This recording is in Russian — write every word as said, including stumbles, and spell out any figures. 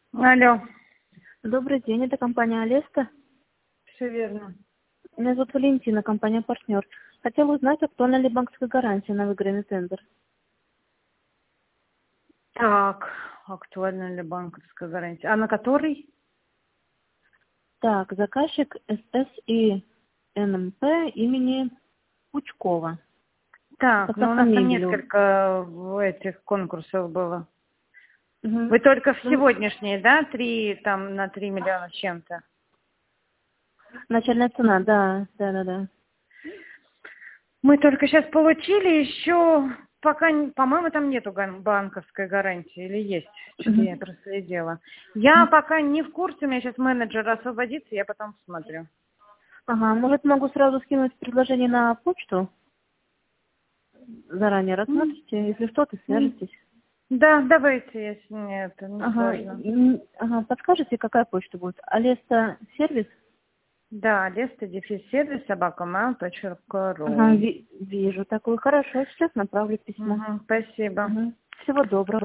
Алло, Добрый день, это компания Алеста. все верно. Меня зовут Валентина, компания «Партнер». Хотела узнать, актуальна ли банковская гарантия на выигранный тендер. Так, актуальна ли банковская гарантия? А на который? Так, заказчик СС и НМП имени Пучкова. Так, Как-то ну у нас там фамилию. несколько в этих конкурсов было. Мгм. Вы только в Ну, сегодняшней, да, три, там, на три миллиона с чем-то? начальная цена, да, да, да, да. Мы только сейчас получили, еще пока, не- по-моему, там нету ган- банковской гарантии, или есть? Что-то я Мгм. проследила. Я пока не в курсе, у меня сейчас менеджер освободится, я потом смотрю. Ага, может, могу сразу скинуть предложение на почту? Заранее М, рассмотрите, если что, то м. свяжетесь. Да, давайте, если нет, не Ага, сложно. м, ага, подскажете, какая почта будет? Алеста сервис? Да, Леста, дефис сервис, собака mail точка Ага, ру. ви- вижу такую. Хорошо, сейчас направлю письмо. Угу, спасибо. Мгм. Всего доброго.